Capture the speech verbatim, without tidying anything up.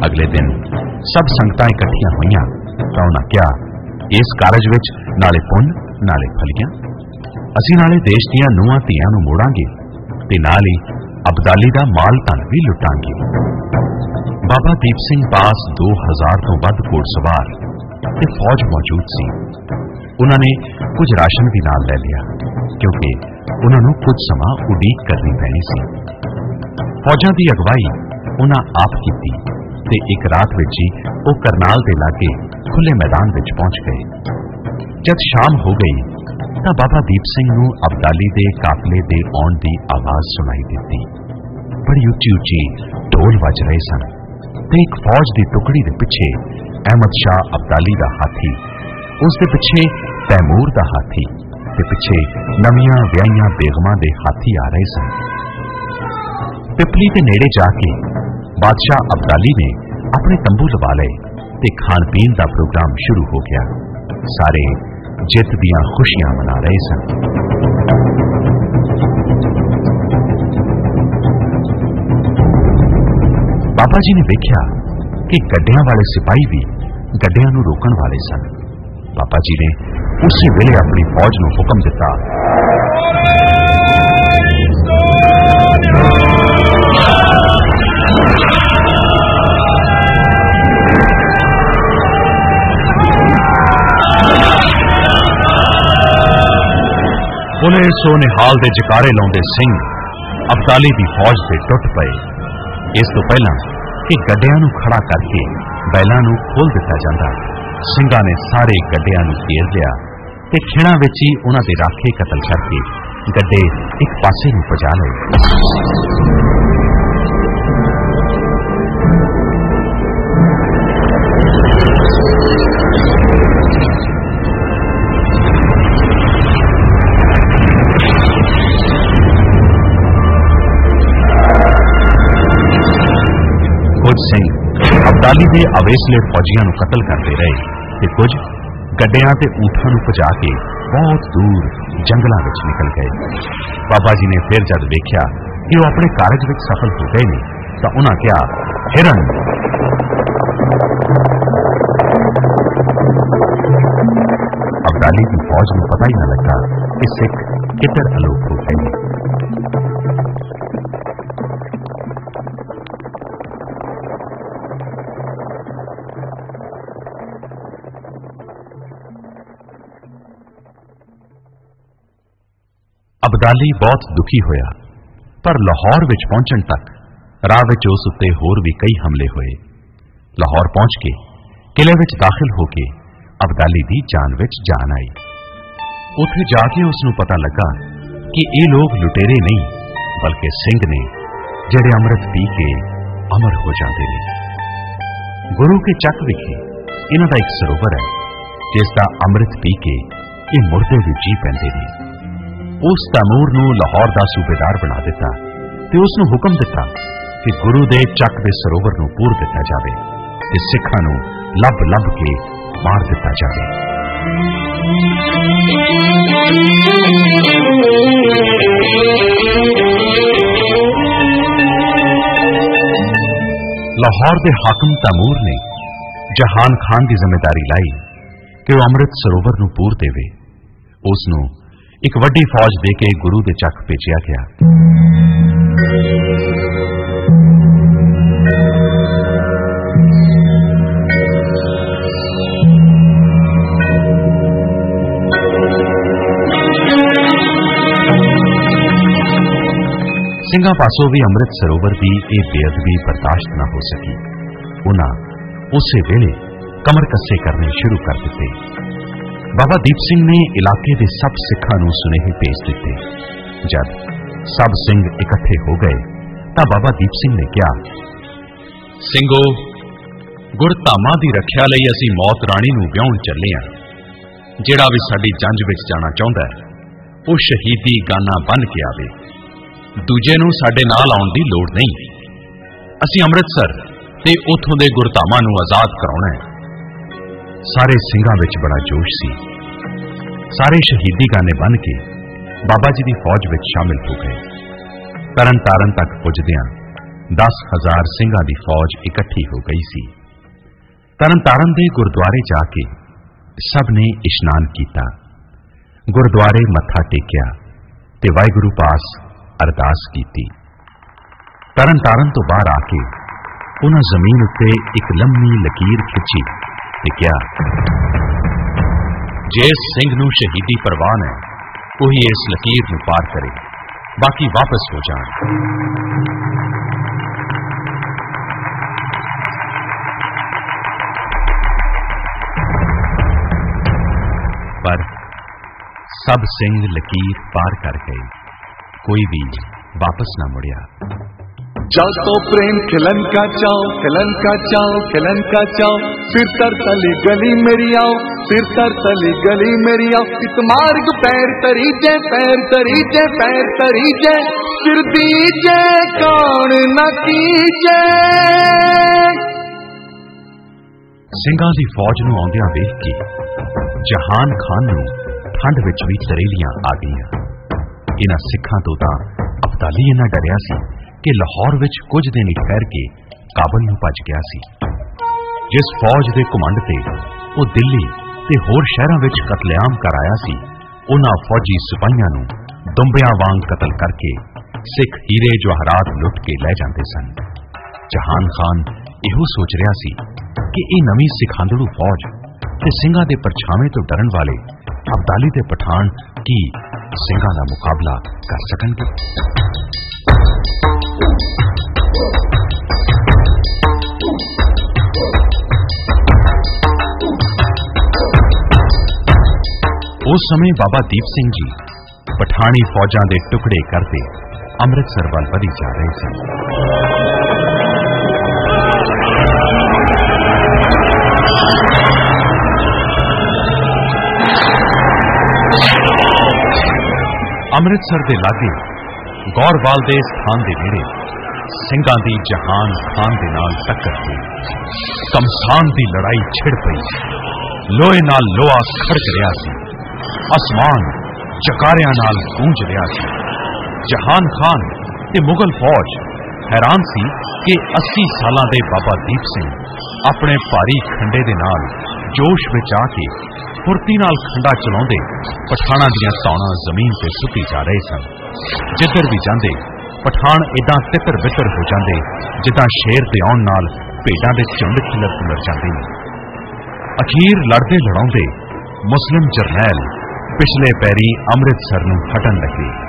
अगले दिन सब संगतां इकट्ठियां होईयां तां उन्हां कहा, इस कारज विच नाले पुन्न नाले फलियां, असीं नाले देश दीआं नूहां धीआं नूं मोड़ांगे ते नाल ही अबदाली दा माल धन भी लुटांगे। बाबा दीप सिंह पास दो हजार तो वध घोड़सवार ते फौज मौजूद सी। उन्होंने कुछ राशन भी नाल लै लिया क्योंकि उन्होंने कुछ समा उड़ीक करनी पैनी सी। फौजां दी अगवाई उन्हां आप कीती ते एक रात विच ही वो करनाल दे लागे खुले मैदान विच पहुंच गए। जद शाम हो गई तां बाबा दीप सिंह नूं अबदाली दे काफले दे आउण दी आवाज सुनाई दित्ती। बड़ी उच्ची उच्ची ढोल वज रहे सन ते एक फौज दी टुकड़ी दे पिछे अहमद शाह अबदाली दा हाथी, उस दे पिछे तैमूर दा हाथी ते पिछे नवीआं विआहियां बेगमां दे हाथी आ रहे सन। पिपली दे नेड़े जाके बादशाह अबदाली ने अपने तंबू लवा लए ते खाण पीण दा प्रोग्राम शुरू हो गया। सारे जित दियां खुशियां मना रहे सन। बाबा जी ने देखा कि गड्डियां वाले सिपाही भी गड्डियां नूं रोकण वाले सन। बाबा जी ने उसी वेले अपनी फौज नूं हुक्म दिता, पुलिस सो निहाल दे जकारे लाउंदे सिंह अबदाली दी फौज ते टुट पए। इस तो पहला कि गड्डियां नूं खड़ा करके बैलां नूं खोल दिता जांदा, ਸਿੰਘਾਂ ने सारे गड्डियां नूं घेर लिया ते खिणा विच ही उन्हां दे राखे कतल करके गड्डे एक पासे नूं भजा लए। कुछ सिंह अबदाली दे अवेसले फौजियां नूं कतल करते रहे ते कुछ गड्डियां ते ऊंठां नूं भजा के बहुत दूर जंगलां विच निकल गए। बाबा जी ने फिर जद वेख्या कि वो अपने कारज विच सफल हो गए ने तां उन्हां कहा, हिरन। अबदाली की फौज नूं पता ही न लगा कि सिख किधर अलोप हो गए। अबदाली बहुत दुखी होया, पर लाहौर विच पहुंचण तक राह विच उस उत्ते होर भी कई हमले होए। लाहौर पहुंच के किले विच दाखिल होके अबदाली दी जान विच जान आई। उत्थे जाके उसनूं पता लगा कि ये लोग लुटेरे नहीं बल्कि सिंह ने जिहड़े अमृत पी के अमर हो जाते हैं। गुरु के चक विखे इन्हां दा एक सरोवर है जिसका अमृत पी के ये मुर्दे भी जी पैंदे ने। उस तैमूर नूं लाहौर दा सूबेदार बना दिता ते उसनूं हुक्म दिता कि गुरु दे चक दे सरोवर नूं पूर दिता जावे ते सिखां नूं लभ लभ के मार दिता जावे। लाहौर दे हाकम तैमूर ने जहान खान की जिम्मेदारी लाई कि वह अमृत सरोवर नूं पूर देवे। उसनूं एक वड्डी फौज दे के गुरु दे चक भेजिया गया। ਸਿੰਘਾਂ पासों भी अमृत सरोवर की यह बेअदबी बर्दाश्त न हो सकी। उन्हां उसे वेले कमर कस्से करने शुरू कर दिते। बाबा दीप सिंह ने इलाके के सब सिखां नूं सुनेहे भेज दिते। जब सब सिंह इकट्ठे हो गए तां बाबा दीप सिंह ने कहा, ਸਿੰਘੋ गुरधामां दी रखिया लई असीं मौत राणी नूं विआउण ਚੱਲੇ हां। जिहड़ा भी साडी जंज विच जाना चाहुंदा है ਉਹ शहीदी गाना बन के आवे। दूजे नूं साडे नाल आउण दी लोड़ नहीं। असीं अमृतसर ते उत्थों दे गुरधामां नूं आजाद कराउणा है। सारे ਸਿੰਘਾਂ विच बड़ा जोश सी। सारे शहीदी गाने बन के बाबा जी की फौज विच शामिल हो गए। तरन तारन तक पुजदियां दस हजार ਸਿੰਘਾਂ ਦੀ फौज इकट्ठी हो गई सी। तरनतारन दे गुरुद्वारे जाके सब ने इशनान किया, गुरुद्वारे मत्था टेकिया ते वाहिगुरू पास अरदास की। तरनतारन तो बाहर आके उन्हें जमीन उत्ते एक लंबी लकीर खिंची ते कहा, जिस सिंह नूं शहीदी परवान है वही इस लकीर नूं पार करे, बाकी वापस हो जाए। पर सब सिंह लकीर पार कर गए, कोई भी वापस ना मुड़िया। जाओ तो प्रेम खिलन का चाओ, खिलन का चाओ, खिलन का चाओ, फिर तर तली गली मेरी आओ, फिर तर तली गली मेरी आओ। इस मार्ग पैर तरीजे, पैर तरीजे, पैर तरीजे, फिर दीजे कौन न कीजे। ਸਿੰਘਾਂ ਦੀ फौज नूं आउंदियां वेख के जहान खान नूं ठंड विच भी तरेलियां आ गईयां। इन्हां सिखां तो तां अब्दाली इन्ना डरिया सी कि लाहौर विच कुछ दिन ही ठहर के काबल नूं भज गया सी। जिस फौज दे कमांड ते वो दिल्ली ते होर शहरां विच कतलेआम कराया सी, उन्हां फौजी सिपाहियां नूं दुंबियां वांग कतल करके सिख हीरे जवाहरात लुट के लै जांदे सन। जहान खान इहो सोच रहा सी कि यह नवीं सिखांदड़ू फौज ते ਸਿੰਘਾਂ दे परछावें तो डरन वाले अब्दाली ते पठान की ਸਿੰਘਾਂ दा मुकाबला कर सकणगे। उस समय बाबा दीप सिंह जी पठानी फौजां दे टुकड़े करते अमृतसर वल वधी जा रहे सन। अमृतसर दे लागे गौरवाल दे स्थान दे नेड़े ਸਿੰਘਾਂ दी जहान खान दे नाल टक्कर हुई। कमसान दी लड़ाई छिड़ पई, लोहे नाल लोहा खड़क रहा सी, आसमान चकारियां नाल गूंज रहा सी। जहान खान ते मुगल फौज हैरान सी कि अस्सी सालां दे बाबा दीप सिंह अपने भारी खंडे दे नाल जोश विच आके फुर्ती नाल खंडा चलाउंदे पठाणां दीयां धौणां जमीन ते सुੱਟੀ जा रहे सन। जिधर भी जांदे पठान इदां तितर बितर हो जांदे जिदां शेर दे आउण नाल भेडां दे झुंड खिलर खिलर जांदे ने। अखीर लड़दे लड़ाउंदे मुस्लिम जरनैल पिछले पैरी अमृतसर नूं हटन लगे।